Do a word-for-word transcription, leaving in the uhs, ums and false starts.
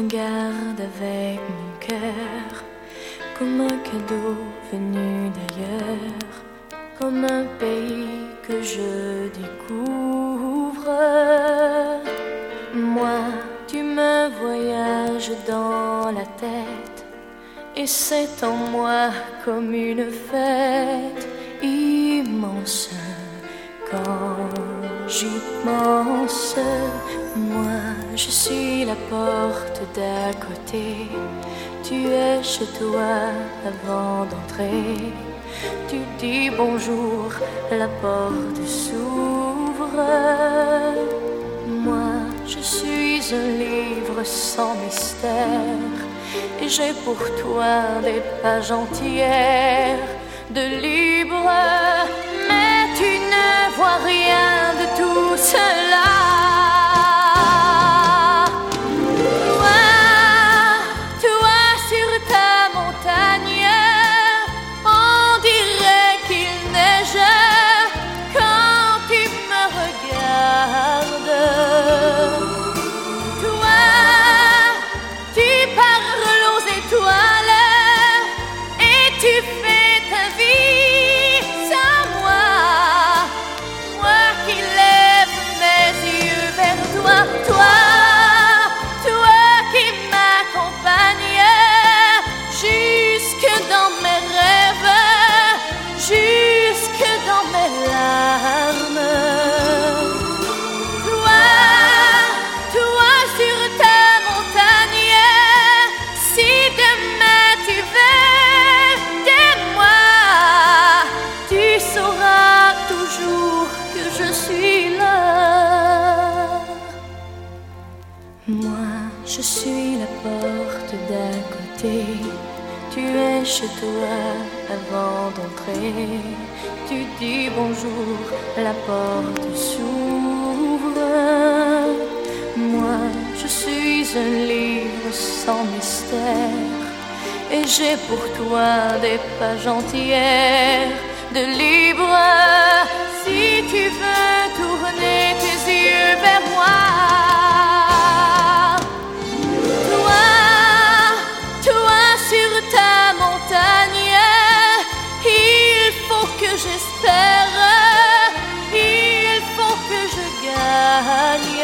garde avec mon cœur, comme un cadeau venu d'ailleurs, comme un pays que je découvre. Moi, tu me voyages dans la tête, et c'est en moi comme une fête immense. Quand j'y pense, moi je suis la porte d'à côté, tu es chez toi avant d'entrer. Tu dis bonjour, la porte s'ouvre. Moi je suis un livre sans mystère, et j'ai pour toi des pages entières de libre. Mais tu ne vois rien de tout cela. Toi, toi sur ta montagne, on dirait qu'il neige quand tu me regardes. Toi, tu parles aux étoiles et tu fais ta vie sans moi. Moi qui lève mes yeux vers toi, toi, toi qui m'accompagne jusque dans mes rêves, jusque dans mes larmes. Toi, toi sur ta montagne, si demain tu veux de moi, tu sauras toujours que je suis là. Moi, je suis la porte d'à côté, tu es chez toi avant d'entrer. Tu dis bonjour, la porte s'ouvre. Moi, je suis un livre sans mystère, et j'ai pour toi des pages entières de libre. Si tu veux tourner tes yeux vers moi, toi, toi sur ta montagne, il faut que j'espère, il faut que je gagne.